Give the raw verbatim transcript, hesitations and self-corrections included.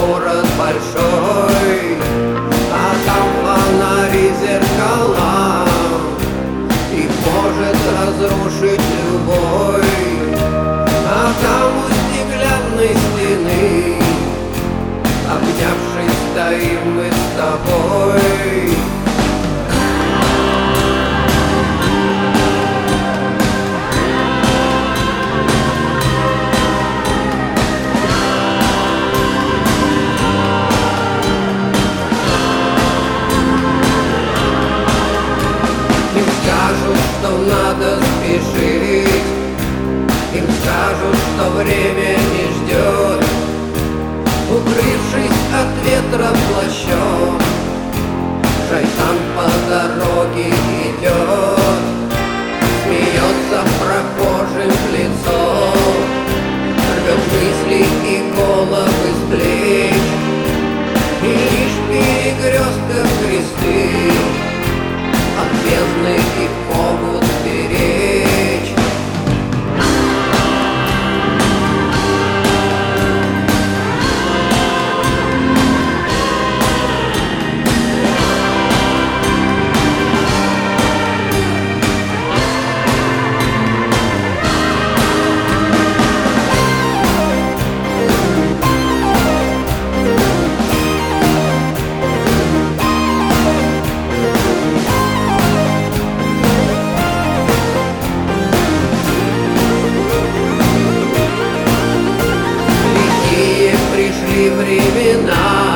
город большой, а там фонари, зеркала, их может разрушить любой. А там у стеклянной стены, обнявшись, стоим мы с тобой. Им скажут, что надо спешить, им скажут, что время не ждет. Укрывшись от ветра плащом, шайтан по дороге идет, смеется прохожим в лицо, рвет мысли и головы с плеч. И лишь в перекрестках кресты от бездны их могут беречь. Пришли времена,